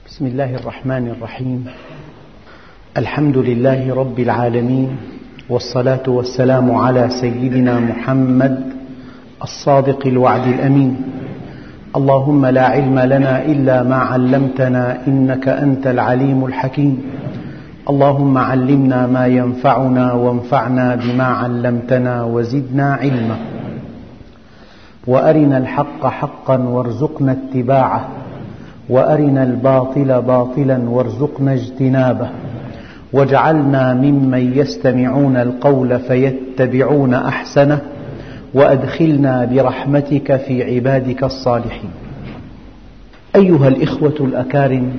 بسم الله الرحمن الرحيم. الحمد لله رب العالمين، والصلاة والسلام على سيدنا محمد الصادق الوعد الأمين. اللهم لا علم لنا إلا ما علمتنا إنك أنت العليم الحكيم. اللهم علمنا ما ينفعنا وانفعنا بما علمتنا وزدنا علما، وأرنا الحق حقا وارزقنا اتباعه، وأرنا الباطل باطلا وارزقنا اجتنابه، واجعلنا ممن يستمعون القول فيتبعون أحسنه، وأدخلنا برحمتك في عبادك الصالحين. أيها الإخوة الأكارم،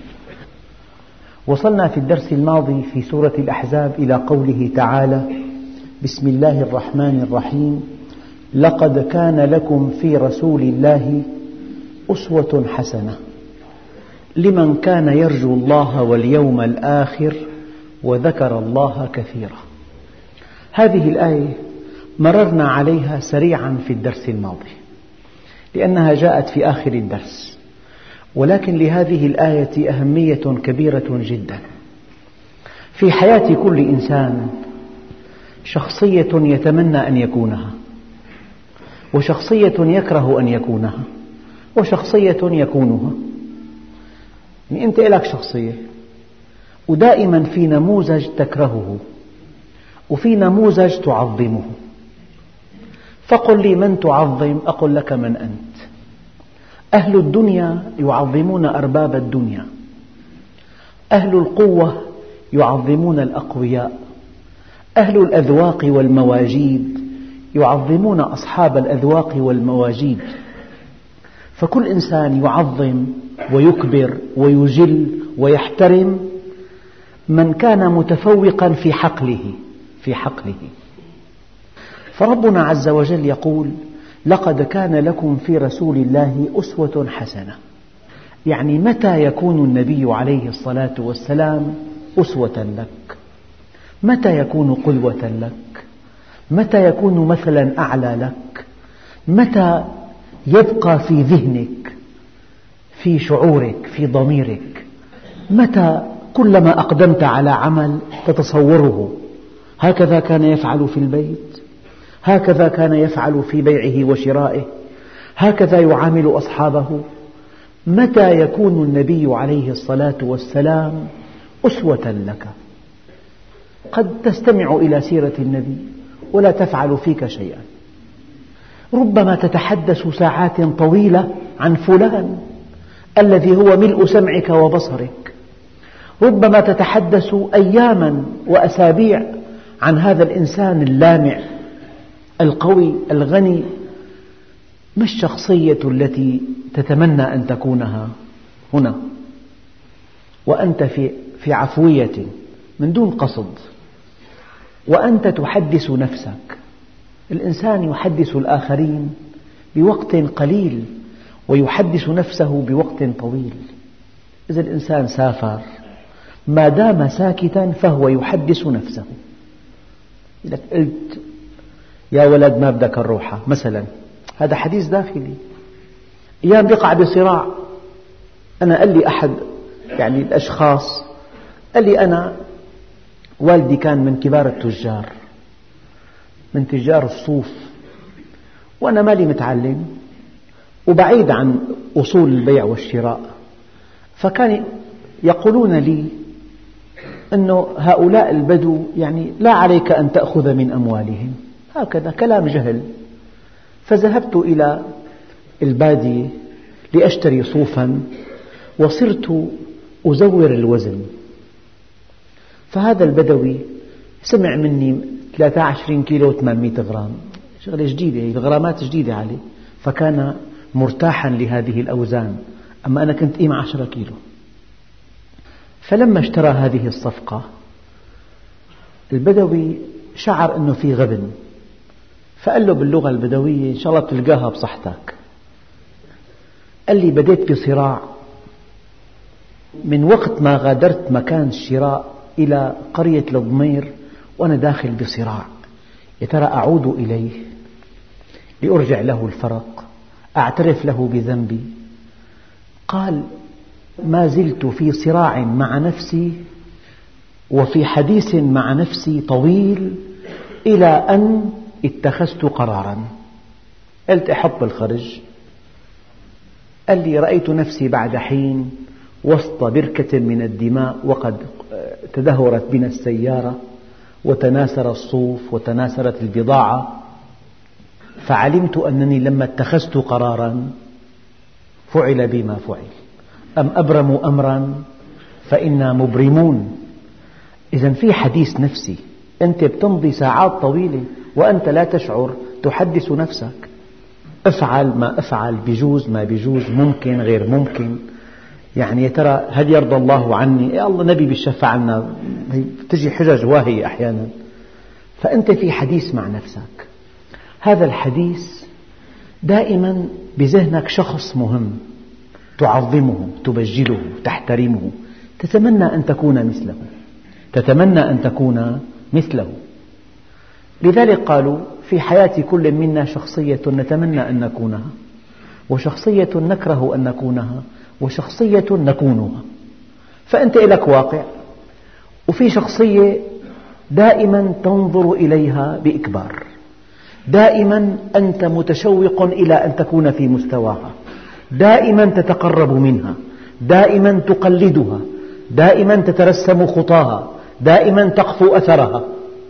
وصلنا في الدرس الماضي في سورة الأحزاب إلى قوله تعالى: بسم الله الرحمن الرحيم. لقد كان لكم في رسول الله أسوة حسنة لمن كان يرجو الله واليوم الآخر وذكر الله كثيرا. هذه الآية مررنا عليها سريعا في الدرس الماضي لأنها جاءت في آخر الدرس، ولكن لهذه الآية أهمية كبيرة جدا في حياة كل إنسان. شخصية يتمنى أن يكونها، وشخصية يكره أن يكونها، وشخصية يكونها. يعني أنت لك شخصية، ودائما في نموذج تكرهه وفي نموذج تعظمه. فقل لي من تعظم أقول لك من أنت. أهل الدنيا يعظمون أرباب الدنيا، أهل القوة يعظمون الأقوياء، أهل الأذواق والمواجيد يعظمون أصحاب الأذواق والمواجيد. فكل إنسان يعظم ويكبر ويجل ويحترم من كان متفوقا في حقله. فربنا عز وجل يقول: لقد كان لكم في رسول الله أسوة حسنة. يعني متى يكون النبي عليه الصلاة والسلام أسوة لك؟ متى يكون قدوة لك؟ متى يكون مثلا أعلى لك؟ متى يبقى في ذهنك، في شعورك، في ضميرك؟ متى كلما أقدمت على عمل تتصوره: هكذا كان يفعل في البيت، هكذا كان يفعل في بيعه وشرائه، هكذا يعامل أصحابه. متى يكون النبي عليه الصلاة والسلام أسوة لك؟ قد تستمع إلى سيرة النبي ولا تفعل فيك شيئا. ربما تتحدث ساعات طويلة عن فلان الذي هو ملء سمعك وبصرك. ربما تتحدث أياما وأسابيع عن هذا الإنسان اللامع القوي الغني. ما الشخصية التي تتمنى أن تكونها هنا وأنت في عفوية من دون قصد، وأنت تحدث نفسك؟ الإنسان يحدث الآخرين بوقت قليل ويحدث نفسه بوقت طويل. إذا الإنسان سافر ما دام ساكتا فهو يحدث نفسه. إذا قلت: يا ولد ما بدك الروحة مثلا، هذا حديث داخلي. أيام بقع بصراع. أنا قال لي أحد الأشخاص، قال لي: أنا والدي كان من كبار التجار، من تجار الصوف، وأنا مالي متعلم وبعيد عن أصول البيع والشراء. فكان يقولون لي أنه هؤلاء البدو لا عليك أن تأخذ من أموالهم، هكذا كلام جهل. فذهبت إلى البادية لأشتري صوفا، وصرت أزور الوزن. فهذا البدوي سمع مني 23 كيلو 800 غرام، شغلة جديدة، الغرامات جديدة عليه، فكان مرتاحا لهذه الأوزان. أما أنا كنت 10 كيلو. فلما اشترى هذه الصفقة البدوي شعر أنه في غبن، فقال له باللغة البدوية: إن شاء الله بتلقاها بصحتك. قال لي: بديت بصراع من وقت ما غادرت مكان الشراء إلى قرية الضمير، وأنا داخل بصراع، يا ترى أعود إليه لأرجع له الفرق، أعترف له بذنبي. قال: ما زلت في صراع مع نفسي وفي حديث مع نفسي طويل إلى أن اتخذت قراراً. قلت أحط الخرج. قال لي: رأيت نفسي بعد حين وسط بركة من الدماء وقد تدهورت بنا السيارة وتناثر الصوف وتناثرت البضاعة، فعلمت أنني لما اتخذت قراراً فعل بي ما فعل. أم أبرموا أمراً فإنا مبرمون. إذن في حديث نفسي، أنت بتمضي ساعات طويلة وأنت لا تشعر تحدث نفسك: أفعل ما أفعل، بيجوز ما بيجوز، ممكن غير ممكن، يعني يا ترى هل يرضى الله عني؟ يا الله نبي بيشفع عنا، تجي حجج واهية أحيانا. فأنت في حديث مع نفسك. هذا الحديث دائما بذهنك شخص مهم تعظمه، تبجله، تحترمه، تتمنى أن تكون مثله، تتمنى أن تكون مثله. لذلك قالوا: في حياة كل منا شخصية نتمنى أن نكونها، وشخصية نكره أن نكونها، وشخصية نكونها. فأنت لك واقع، وفي شخصية دائما تنظر إليها بإكبار، دائما أنت متشوق إلى أن تكون في مستواها، دائما تتقرب منها، دائما تقلدها، دائما تترسم خطاها، دائما تقفو أثرها.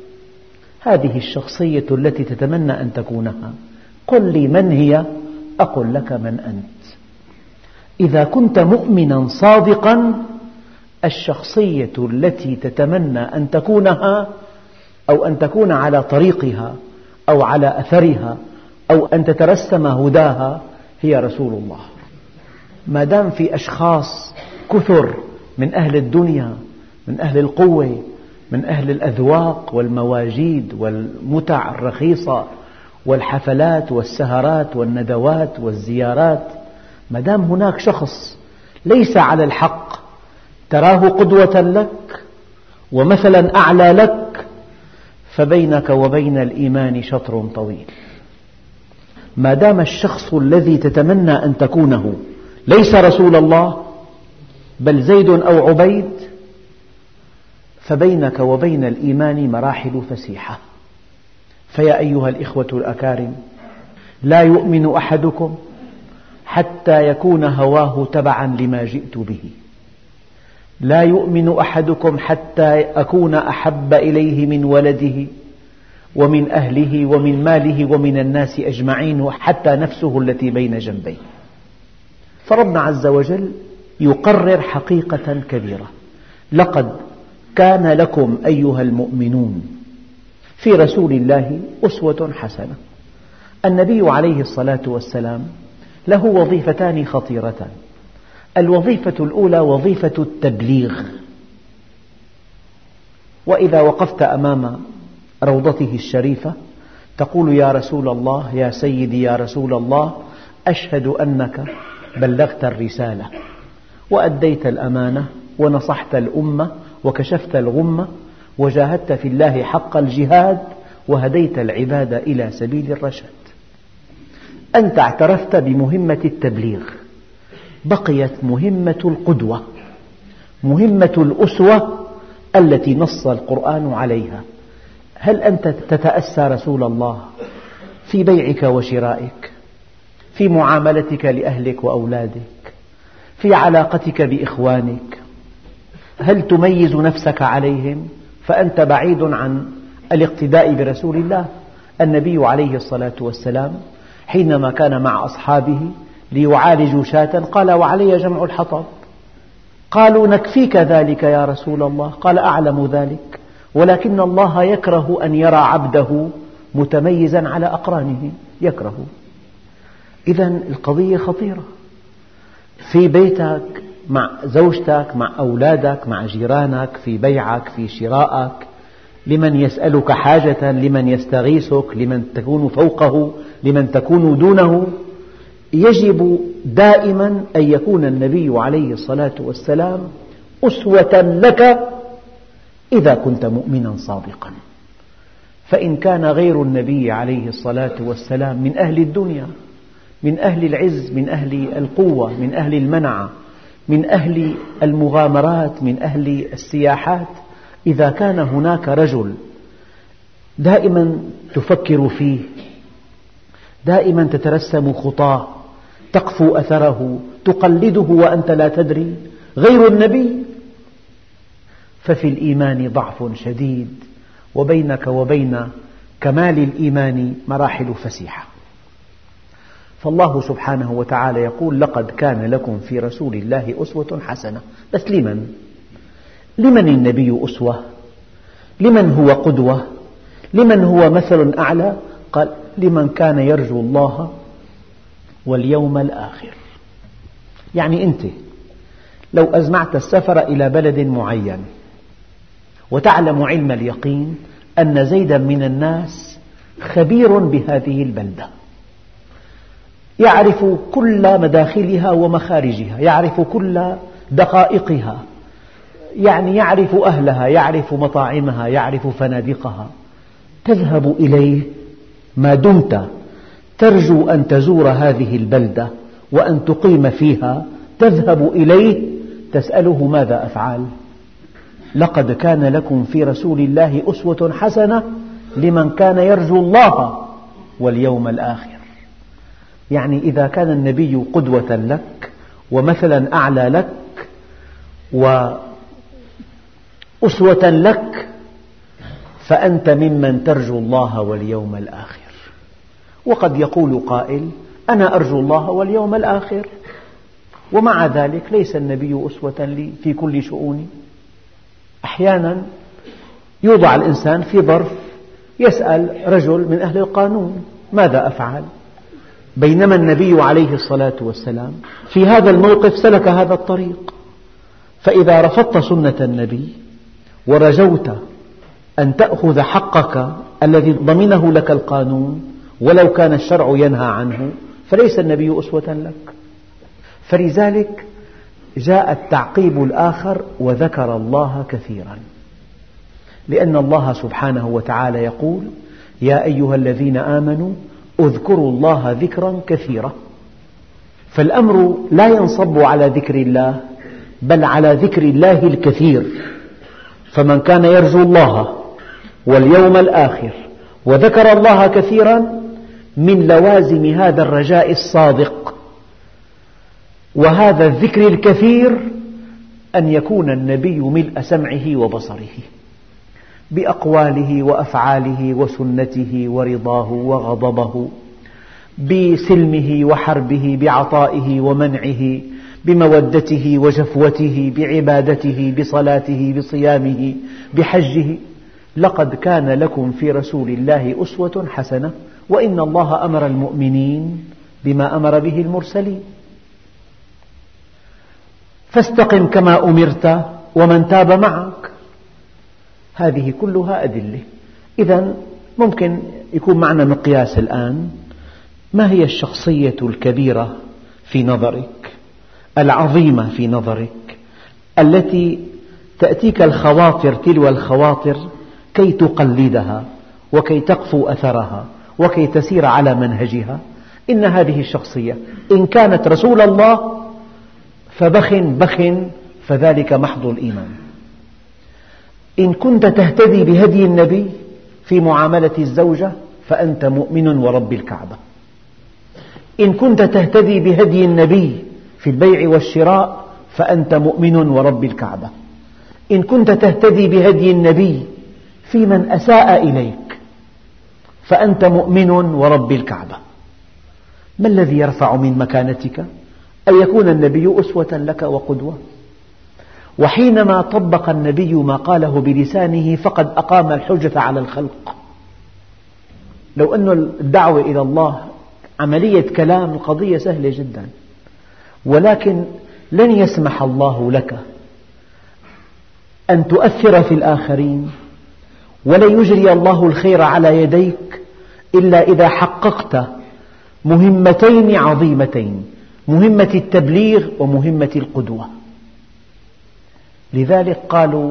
هذه الشخصية التي تتمنى أن تكونها، قل لي من هي أقول لك من أنت. إذا كنت مؤمنا صادقا، الشخصية التي تتمنى أن تكونها أو أن تكون على طريقها أو على أثرها أو أن تترسم هداها هي رسول الله. ما دام في أشخاص كثر من أهل الدنيا، من أهل القوة، من أهل الأذواق والمواجيد والمتع الرخيصة والحفلات والسهرات والندوات والزيارات، ما دام هناك شخص ليس على الحق تراه قدوة لك ومثلا أعلى لك، فبينك وبين الإيمان شطر طويل. ما دام الشخص الذي تتمنى أن تكونه ليس رسول الله بل زيد أو عبيد، فبينك وبين الإيمان مراحل فسيحة. فيا أيها الإخوة الأكارم، لا يؤمن أحدكم حتى يكون هواه تبعا لما جئت به، لا يؤمن أحدكم حتى أكون أحب إليه من ولده ومن أهله ومن ماله ومن الناس أجمعين وحتى نفسه التي بين جنبيه. فربنا عز وجل يقرر حقيقة كبيرة: لقد كان لكم أيها المؤمنون في رسول الله أسوة حسنة. النبي عليه الصلاة والسلام له وظيفتان خطيرتان. الوظيفة الأولى وظيفة التبليغ، وإذا وقفت أمام روضته الشريفة تقول: يا رسول الله، يا سيدي، يا رسول الله، أشهد أنك بلغت الرسالة وأديت الأمانة ونصحت الأمة وكشفت الغمة وجاهدت في الله حق الجهاد وهديت العباد إلى سبيل الرشاد. أنت اعترفت بمهمة التبليغ، بقيت مهمة القدوة، مهمة الأسوة التي نص القرآن عليها. هل أنت تتأسى رسول الله في بيعك وشرائك، في معاملتك لأهلك وأولادك، في علاقتك بإخوانك؟ هل تميز نفسك عليهم؟ فأنت بعيد عن الاقتداء برسول الله. النبي عليه الصلاة والسلام حينما كان مع أصحابه ليعالجوا شاة قال: وعلي جمع الحطب. قالوا: نكفيك ذلك يا رسول الله. قال: أعلم ذلك، ولكن الله يكره أن يرى عبده متميزا على أقرانه، يكره. إذن القضية خطيرة. في بيتك، مع زوجتك، مع أولادك، مع جيرانك، في بيعك، في شرائك، لمن يسألك حاجة، لمن يستغيثك، لمن تكون فوقه، لمن تكون دونه، يجب دائما أن يكون النبي عليه الصلاة والسلام أسوة لك إذا كنت مؤمنا صادقا. فإن كان غير النبي عليه الصلاة والسلام من أهل الدنيا، من أهل العز، من أهل القوة، من أهل المنعة، من أهل المغامرات، من أهل السياحات، إذا كان هناك رجل دائما تفكر فيه، دائما تترسم خطاه، تقفو أثره، تقلده وأنت لا تدري، غير النبي، ففي الإيمان ضعف شديد، وبينك وبين كمال الإيمان مراحل فسيحة. فالله سبحانه وتعالى يقول: لقد كان لكم في رسول الله أسوة حسنة. بس لمن النبي أسوة؟ لمن هو قدوة؟ لمن هو مثل أعلى؟ قال: لمن كان يرجو الله واليوم الآخر. يعني أنت لو أزمعت السفر إلى بلد معين وتعلم علم اليقين أن زيدا من الناس خبير بهذه البلدة، يعرف كل مداخلها ومخارجها، يعرف كل دقائقها، يعني يعرف أهلها، يعرف مطاعمها، يعرف فنادقها، تذهب إليه ما دمت ترجو أن تزور هذه البلدة وأن تقيم فيها، تذهب إليه تسأله: ماذا أفعل؟ لقد كان لكم في رسول الله أسوة حسنة لمن كان يرجو الله واليوم الآخر. يعني إذا كان النبي قدوة لك ومثلا أعلى لك وأسوة لك، فأنت ممن ترجو الله واليوم الآخر. وقد يقول قائل: أنا أرجو الله واليوم الآخر، ومع ذلك ليس النبي أسوة لي في كل شؤوني. أحيانا يوضع الإنسان في ظرف، يسأل رجل من أهل القانون: ماذا أفعل؟ بينما النبي عليه الصلاة والسلام في هذا الموقف سلك هذا الطريق. فإذا رفضت سنة النبي ورجوت أن تأخذ حقك الذي ضمنه لك القانون ولو كان الشرع ينهى عنه، فليس النبي أسوة لك. فلذلك جاء التعقيب الآخر: وذكر الله كثيرا، لأن الله سبحانه وتعالى يقول: يا أيها الذين آمنوا اذكروا الله ذكرا كثيرا. فالأمر لا ينصب على ذكر الله، بل على ذكر الله الكثير. فمن كان يرجو الله واليوم الآخر وذكر الله كثيرا، من لوازم هذا الرجاء الصادق وهذا الذكر الكثير أن يكون النبي ملء سمعه وبصره بأقواله وأفعاله وسنته ورضاه وغضبه، بسلمه وحربه، بعطائه ومنعه، بمودته وجفوته، بعبادته، بصلاته، بصيامه، بحجه. لقد كان لكم في رسول الله أسوة حسنة، وإن الله أمر المؤمنين بما أمر به المرسلين. فاستقم كما أمرت ومن تاب معك. هذه كلها أدلة. إذن ممكن يكون معنا مقياس الآن: ما هي الشخصية الكبيرة في نظرك، العظيمة في نظرك، التي تأتيك الخواطر تلو الخواطر كي تقلدها وكي تقفو أثرها وكي تسير على منهجها؟ إن هذه الشخصية إن كانت رسول الله فبخ فذلك محض الإيمان. إن كنت تهتدي بهدي النبي في معاملة الزوجة فأنت مؤمن ورب الكعبة. إن كنت تهتدي بهدي النبي في البيع والشراء فأنت مؤمن ورب الكعبة. إن كنت تهتدي بهدي النبي في من أساء إليك فأنت مؤمن ورب الكعبة. ما الذي يرفع من مكانتك؟ أن يكون النبي أسوة لك وقدوة. وحينما طبق النبي ما قاله بلسانه فقد أقام الحجة على الخلق. لو أن الدعوة إلى الله عملية كلام، القضية سهلة جدا، ولكن لن يسمح الله لك أن تؤثر في الآخرين ولن يجري الله الخير على يديك إلا إذا حققت مهمتين عظيمتين: مهمة التبليغ ومهمة القدوة. لذلك قالوا: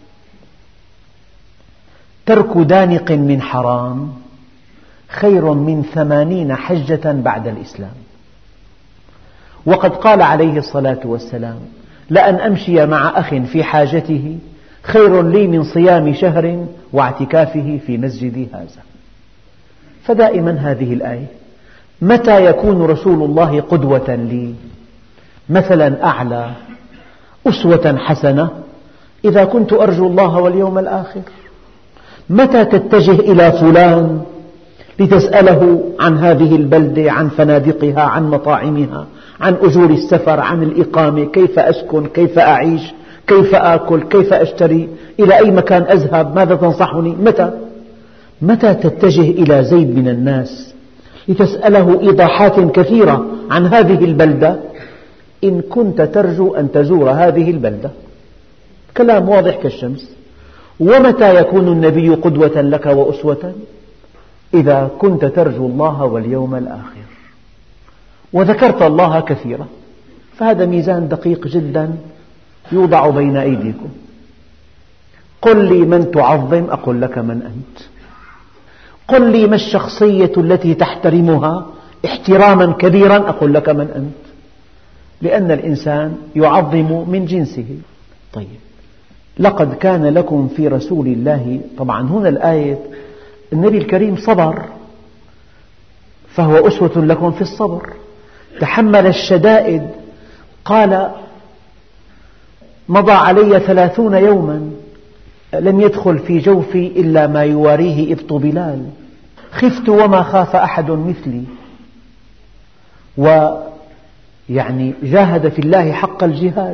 ترك دانق من حرام خير من 80 حجة بعد الإسلام. وقد قال عليه الصلاة والسلام: لأن أمشي مع أخ في حاجته خير لي من صيام شهر واعتكافه في مسجدي هذا. فدائما هذه الآية: متى يكون رسول الله قدوة لي، مثلا أعلى، أسوة حسنة؟ إذا كنت أرجو الله واليوم الآخر. متى تتجه إلى فلان لتسأله عن هذه البلدة، عن فنادقها، عن مطاعمها، عن أجور السفر، عن الإقامة، كيف أسكن، كيف أعيش، كيف آكل، كيف أشتري، إلى أي مكان أذهب، ماذا تنصحني؟ متى تتجه إلى زيد من الناس لتسأله إيضاحات كثيرة عن هذه البلدة إن كنت ترجو أن تزور هذه البلدة؟ كلام واضح كالشمس. ومتى يكون النبي قدوة لك وأسوة؟ إذا كنت ترجو الله واليوم الآخر وذكرت الله كثيرا. فهذا ميزان دقيق جدا يوضع بين أيديكم. قل لي من تعظم أقول لك من أنت. قل لي ما الشخصية التي تحترمها احتراما كبيرا أقول لك من أنت. لأن الإنسان يعظم من جنسه. طيب، لقد كان لكم في رسول الله، طبعا هنا الآية النبي الكريم صبر، فهو أسوة لكم في الصبر. تحمل الشدائد، قال: مضى علي 30 يوما لم يدخل في جوفي إلا ما يواريه إبط بلال، خفت وما خاف أحد مثلي. ويعني جاهد في الله حق الجهاد،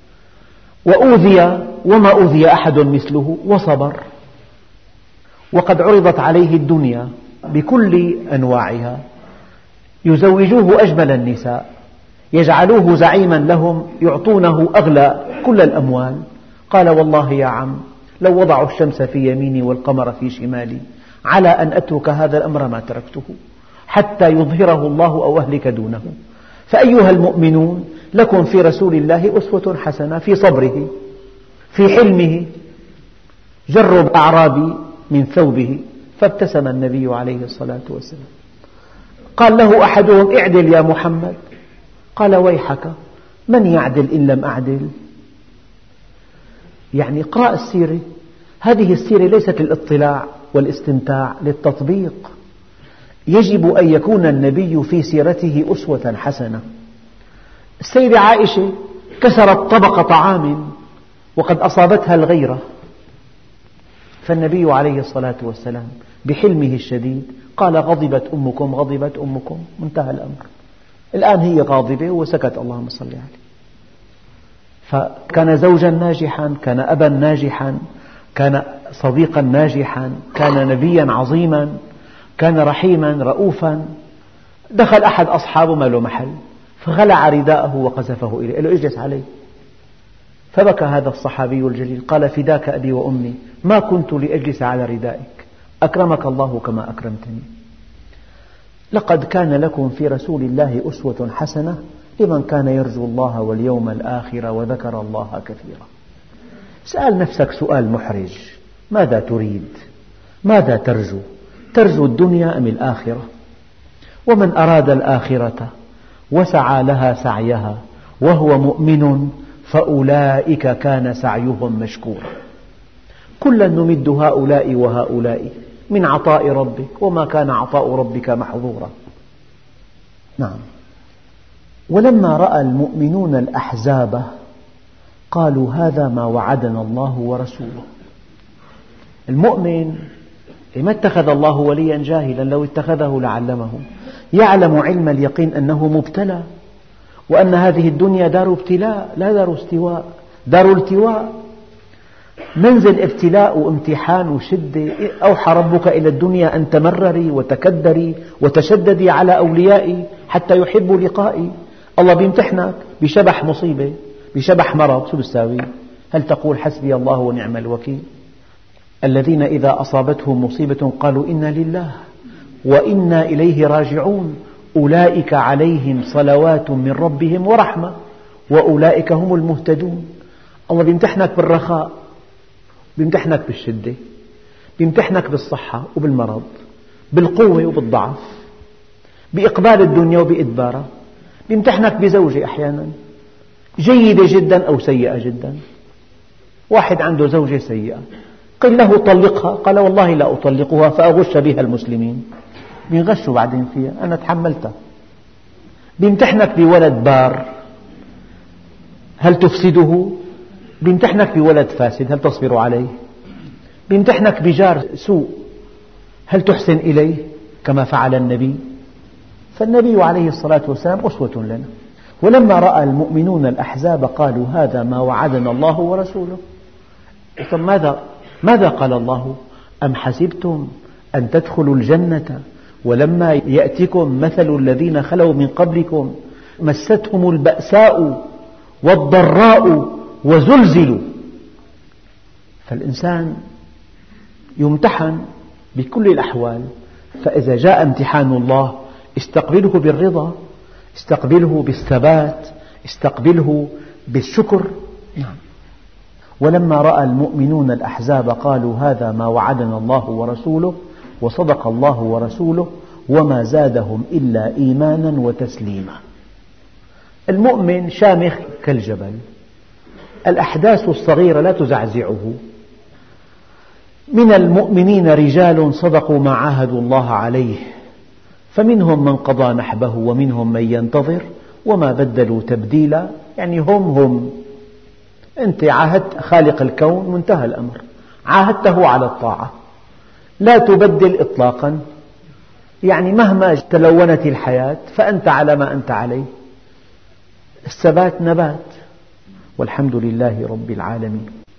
وأوذي وما أوذي أحد مثله وصبر. وقد عرضت عليه الدنيا بكل أنواعها، يزوجوه أجمل النساء، يجعلوه زعيما لهم، يعطونه أغلى كل الأموال. قال: والله يا عم لو وضعوا الشمس في يميني والقمر في شمالي على أن أترك هذا الأمر ما تركته حتى يظهره الله أو أهلك دونه. فأيها المؤمنون، لكم في رسول الله أسوة حسنة في صبره، في حلمه. جرب أعرابي من ثوبه فابتسم النبي عليه الصلاة والسلام. قال له أحدهم: اعدل يا محمد. قال: ويحك، من يعدل إن لم أعدل؟ يعني اقرأ السيرة. هذه السيرة ليست للاطلاع والاستمتاع، للتطبيق. يجب أن يكون النبي في سيرته أسوة حسنة. السيدة عائشة كسرت طبق طعام وقد أصابتها الغيرة، فالنبي عليه الصلاة والسلام بحلمه الشديد قال: غضبت أمكم، غضبت أمكم، منتهى الأمر. الآن هي غاضبة وسكت، اللهم صل عليه. فكان زوجا ناجحا، كان أبا ناجحا، كان صديقا ناجحا، كان نبيا عظيما، كان رحيما رؤوفا. دخل أحد أصحابه ما له محل، فخلع رداءه وقذفه إليه، قال له: اجلس عليه. فبكى هذا الصحابي الجليل، قال: فداك أبي وأمي، ما كنت لأجلس على ردائك، أكرمك الله كما أكرمتني. لقد كان لكم في رسول الله أسوة حسنة لمن كان يرجو الله واليوم الآخر وذكر الله كثيرا. سأل نفسك سؤال محرج: ماذا تريد؟ ماذا ترجو؟ ترجو الدنيا أم الآخرة؟ ومن أراد الآخرة وسعى لها سعيها وهو مؤمن فأولئك كان سعيهم مشكورا. كلا نمد هؤلاء وهؤلاء من عطاء ربك وما كان عطاء ربك محظورا. نعم. ولما رأى المؤمنون الأحزاب قالوا: هذا ما وعدنا الله ورسوله. المؤمن ما اتخذ الله وليا جاهلا، لو اتخذه لعلمه. يعلم علم اليقين أنه مبتلى، وأن هذه الدنيا دار ابتلاء لا دار استواء، دار التواء، منزل ابتلاء وامتحان وشدة. أوحى ربك إلى الدنيا أن تمرري وتكدري وتشددي على أوليائي حتى يحبوا لقائي. الله بيمتحنك بشبح مصيبة، بشبح مرض، شو بتساوي؟ هل تقول حسبي الله ونعم الوكيل؟ الذين إذا أصابتهم مصيبة قالوا: إنا لله وإنا إليه راجعون، أولئك عليهم صلوات من ربهم ورحمة وأولئك هم المهتدون. الله بيمتحنك بالرخاء، بيمتحنك بالشدة، بيمتحنك بالصحة وبالمرض، بالقوة وبالضعف، بإقبال الدنيا وبإدبارها. بيمتحنك بزوجة أحيانا، جيدة جدا أو سيئة جدا. واحد عنده زوجة سيئة، قل له طلقها، قال والله لا أطلقها فأغش بها المسلمين. بيغشوا بعدين فيها، أنا تحملتها. بيمتحنك بولد بار، هل تفسده؟ بيمتحنك بولد فاسد، هل تصبر عليه؟ بيمتحنك بجار سوء، هل تحسن إليه كما فعل النبي؟ فالنبي عليه الصلاة والسلام أسوة لنا. ولما رأى المؤمنون الأحزاب قالوا هذا ما وعدنا الله ورسوله. ثم ماذا قال الله؟ أم حسبتم أن تدخلوا الجنة ولما يأتكم مثل الذين خلوا من قبلكم مستهم البأساء والضراء وزلزلوا. فالإنسان يمتحن بكل الأحوال، فإذا جاء امتحان الله استقبله بالرضا، استقبله بالثبات، استقبله بالشكر. ولما رأى المؤمنون الأحزاب قالوا هذا ما وعدنا الله ورسوله وصدق الله ورسوله وما زادهم إلا إيمانا وتسليما. المؤمن شامخ كالجبل، الأحداث الصغيرة لا تزعزعه. من المؤمنين رجال صدقوا ما عاهدوا الله عليه فمنهم من قضى نحبه ومنهم من ينتظر وما بدلوا تبديلا. يعني هم أنت عاهدت خالق الكون وانتهى الأمر، عاهدته على الطاعة، لا تبدل إطلاقا. يعني مهما تلونت الحياة فأنت على ما أنت عليه، الثبات نبات. والحمد لله رب العالمين.